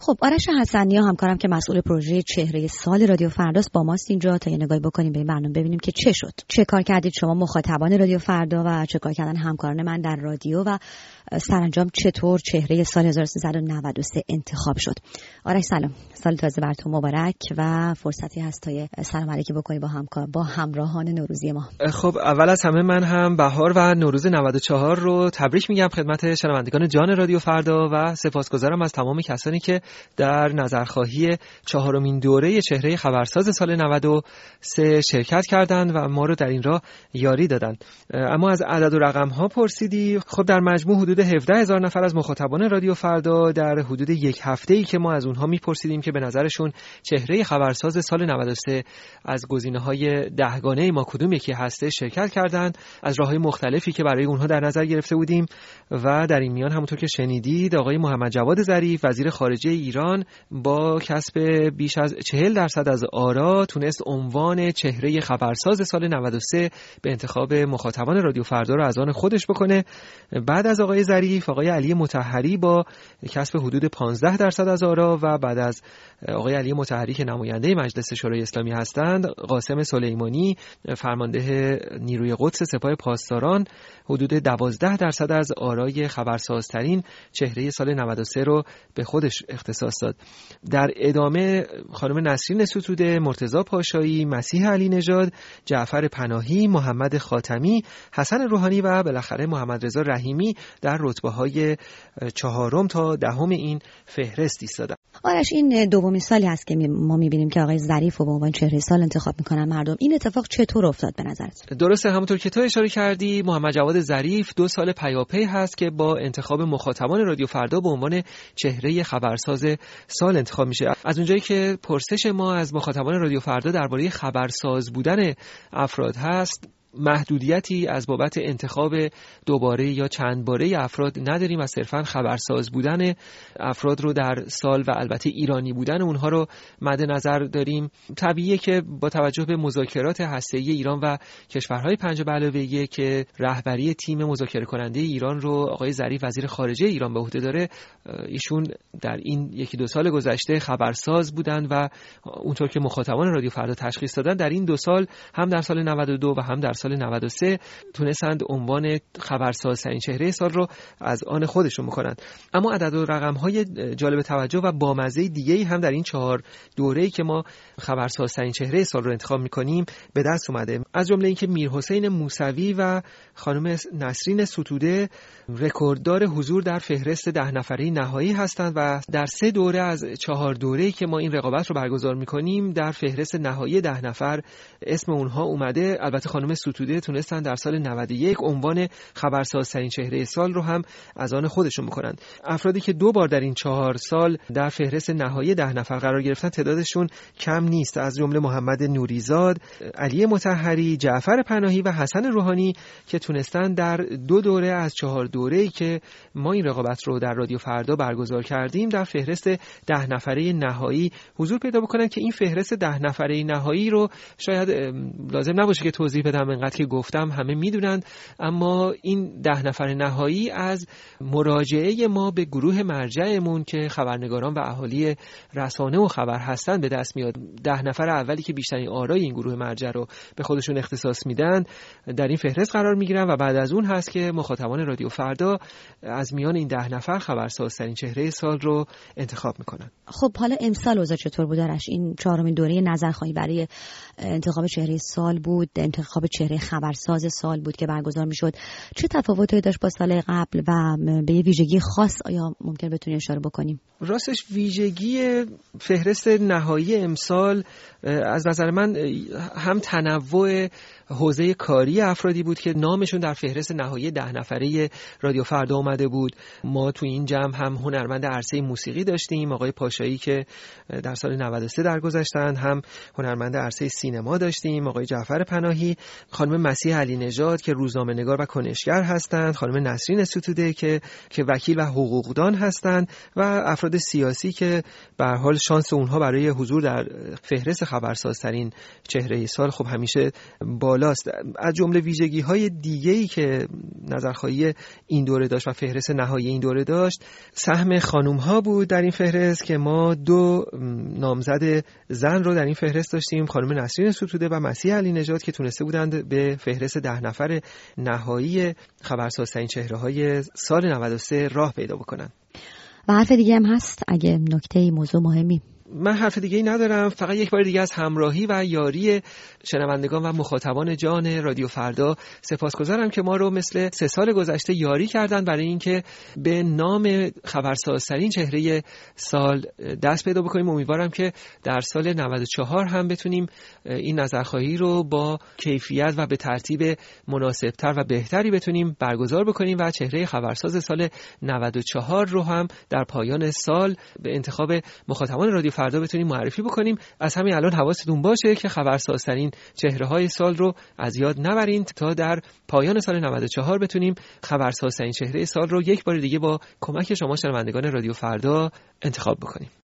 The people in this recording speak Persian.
خب آرش حسنی همکارم که مسئول پروژه چهره سال رادیو فرداست با ماست اینجا تا یه نگاهی بکنیم به این برنامه، ببینیم که چه شد، چه کار کردید شما مخاطبان رادیو فردا و چه کار کردن همکاران من در رادیو و سرانجام چطور چهره سال 1393 انتخاب شد. آرش سلام، سال تازه براتون مبارک و فرصتی هست تا سلام علیکی بکنی با همراهان نوروزی ما. خب اول از همه من هم بهار و نوروز 94 رو تبریک میگم خدمت شنوندگان جان رادیو فردا و سپاسگزارم از تمام کسانی که در نظرخواهی چهارمین دوره چهره خبرساز سال 93 شرکت کردند و ما رو در این راه یاری دادند. اما از عدد و رقم ها پرسیدی. خب در مجموع حدود 17,000 نفر از مخاطبان رادیو فردا در حدود یک هفته‌ای که ما از اونها میپرسیدیم که به نظرشون چهره خبرساز سال 93 از گزینه‌های 10 گانه ما کدوم یکی هسته شرکت کردند از راه‌های مختلفی که برای اونها در نظر گرفته بودیم و در این میان همونطور که شنیدید آقای محمد جواد ظریف وزیر خارجه ایران با کسب بیش از 40% از آرا تونست عنوان چهره خبرساز سال 93 به انتخاب مخاطبان رادیو فردا رو از آن خودش بکنه. بعد از آقای ظریف آقای علی مطهری با کسب حدود 15% از آرا و بعد از آقای علی مطهری که نماینده مجلس شورای اسلامی هستند قاسم سلیمانی فرمانده نیروی قدس سپاه پاسداران حدود 12% از آرای خبرسازترین چهره سال 93 رو به خودش اختصاص داد. در ادامه خانم نسرین ستوده، مرتضی پاشایی، مسیح علی نژاد، جعفر پناهی، محمد خاتمی، حسن روحانی و بالاخره محمد رضا رحیمی در رتبه‌های 4 تا 10 این فهرست ایستادند. آرش این دومین سالی هست که ما می‌بینیم که آقای ظریف رو به عنوان چهره سال انتخاب می‌کنن مردم. این اتفاق چطور افتاد به نظرت؟ درسته، همونطور که تو اشاره کردی محمد جواد ظریف 2 سال پیاپی هست که با انتخاب مخاطبان رادیو فردا به عنوان چهره خبرساز سال انتخاب میشه. از اونجایی که پرسش ما از مخاطبان رادیو فردا درباره خبرساز بودن افراد هست، محدودیتی از بابت انتخاب دوباره یا چند باره افراد نداریم و صرفاً خبرساز بودن افراد رو در سال و البته ایرانی بودن اونها رو مد نظر داریم. طبیعیه که با توجه به مذاکرات هسته‌ای ایران و کشورهای 5+1 که رهبری تیم مذاکره کننده ایران رو آقای ظریف وزیر خارجه ایران به عهده داره، ایشون در این 1-2 سال گذشته خبرساز بودن و اونطور که مخاطبان رادیو فردا تشخیص دادن در این 2 سال هم در سال 92 و هم در سال 93 تونستند عنوان خبرسازترین چهره سال رو از آن خودشون بکنند. اما عدد و رقم‌های جالب توجه و بامزه دیگه‌ای هم در این 4 دوره‌ای که ما خبرسازترین چهره سال رو انتخاب می‌کنیم به دست اومده. از جمله اینکه میرحسین موسوی و خانم نسرین ستوده رکورددار حضور در فهرست 10 نفره نهایی هستند و در 3 دوره از 4 دوره‌ای که ما این رقابت رو برگزار می‌کنیم در فهرست نهایی 10 نفر اسم اونها اومده. البته خانم ستوده تونستن در سال 91 عنوان خبرسازترین چهره سال رو هم از آن خودشون بکنن. افرادی که 2 بار در این 4 سال در فهرست نهایی 10 نفر قرار گرفتن تعدادشون کم نیست، از جمله محمد نوریزاد، علی مطهری، جعفر پناهی و حسن روحانی که تونستن در 2 دوره از 4 دوره‌ای که ما این رقابت رو در رادیو فردا برگزار کردیم در فهرست 10 نفره نهایی حضور پیدا بکنن که این فهرست 10 نفره نهایی رو شاید لازم نباشه که توضیح بدم، انقدر که گفتم همه میدونند، اما این 10 نفر نهایی از مراجعه ما به گروه مرجعمون که خبرنگاران و اهالی رسانه و خبر هستن به دست میاد. 10 نفر اولی که بیشترین آرای این گروه مرجع رو به خودشون اختصاص میدن در این فهرست قرار میگیرن و بعد از اون هست که مخاطبان رادیو فردا از میان این 10 نفر خبرسازترین چهره سال رو انتخاب میکنن. خب حالا امسال اوضاع چطور بود آرش؟ این 4مین دوره نظرخواهی برای انتخاب چهره سال بود، انتخاب چهره خبرساز سال بود که برگزار میشد. چه تفاوتی داشت با سال قبل و به یه ویژگی خاص آیا ممکن بتونی اشاره بکنیم؟ راستش ویژگی فهرست نهایی امسال از نظر من هم تنوع حوزه کاری افرادی بود که نامشون در فهرست نهایی 10 نفره رادیو فردا اومده بود. ما تو این جمع هم هنرمند عرصه موسیقی داشتیم، آقای پاشایی که در سال 93 درگذشتند، هم هنرمند عرصه سینما داشتیم، آقای جعفر پناهی. خانم مسیح علی نژاد که روزنامه‌نگار و کنشگر هستند، خانم نسرین ستوده که وکیل و حقوقدان هستند و افراد سیاسی که به هر حال شانس اونها برای حضور در فهرست خبرسازترین چهره سال خب همیشه بالاست. از جمله ویژگی‌های دیگه‌ای که نظرخواهی این دوره داشت و فهرست نهایی این دوره داشت، سهم خانم‌ها بود در این فهرست که ما 2 نامزد زن رو در این فهرست داشتیم، خانم نسرین ستوده و مسیح علی نژاد که تونسته بودند به فهرست 10 نفر نهایی خبرسازترین چهره‌های سال 93 راه پیدا بکنن. و حرف دیگه هم هست اگه نکته موضوع مهمی؟ من حرف دیگه‌ای ندارم، فقط یک بار دیگه از همراهی و یاری شنوندگان و مخاطبان جان رادیو فردا سپاسگزارم که ما رو مثل 3 سال گذشته یاری کردن برای اینکه به نام خبرسازترین چهره سال دست پیدا بکنیم. امیدوارم که در سال 94 هم بتونیم این نظرخواهی رو با کیفیت و به ترتیب مناسبتر و بهتری بتونیم برگزار بکنیم و چهره خبرساز سال 94 رو هم در پایان سال به انتخاب مخاطبان رادیو فردا بتونیم معرفی بکنیم. از همین الان حواستون باشه که خبرسازترین چهره‌های سال رو از یاد نبرین تا در پایان سال 94 بتونیم خبرسازترین چهره سال رو یک بار دیگه با کمک شما شنوندگان رادیو فردا انتخاب بکنیم.